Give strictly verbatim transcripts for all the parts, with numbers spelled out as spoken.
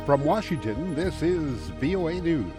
From Washington, this is V O A News.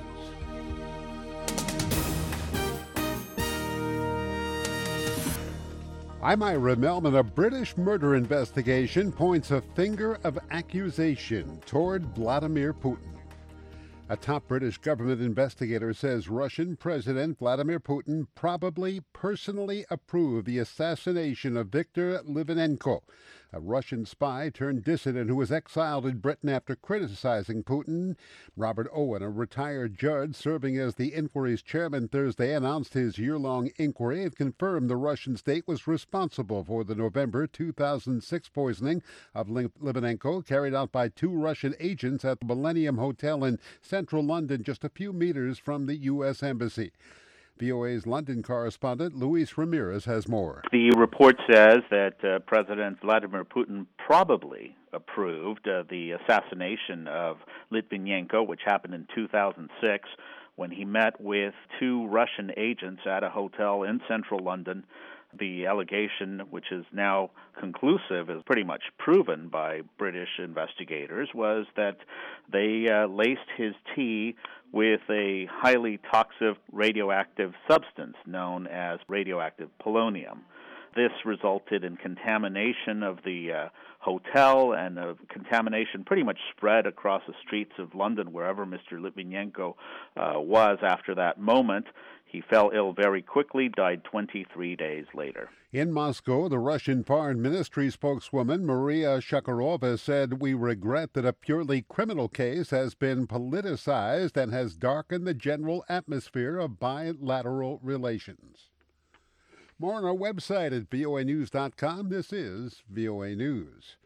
I'm Ira Melman. A British murder investigation points a finger of accusation toward Vladimir Putin. A top British government investigator says Russian President Vladimir Putin probably personally approved the assassination of Viktor Litvinenko, a Russian spy turned dissident who was exiled in Britain after criticizing Putin. Robert Owen, a retired judge serving as the inquiry's chairman Thursday, announced his year-long inquiry and confirmed the Russian state was responsible for the November two thousand six poisoning of Litvinenko, carried out by two Russian agents at the Millennium Hotel in central London, just a few meters from the U S Embassy. V O A's London correspondent Luis Ramirez has more. The report says that uh, President Vladimir Putin probably approved uh, the assassination of Litvinenko, which happened in two thousand six, when he met with two Russian agents at a hotel in central London. The allegation, which is now conclusive, is pretty much proven by British investigators, was that they uh, laced his tea with a highly toxic radioactive substance known as radioactive polonium. This resulted in contamination of the uh, hotel, and uh, contamination pretty much spread across the streets of London wherever Mister Litvinenko uh, was after that moment. He fell ill very quickly, died twenty-three days later. In Moscow, the Russian Foreign Ministry spokeswoman Maria Zakharova said, "We regret that a purely criminal case has been politicized and has darkened the general atmosphere of bilateral relations." More on our website at V O A news dot com. This is V O A News.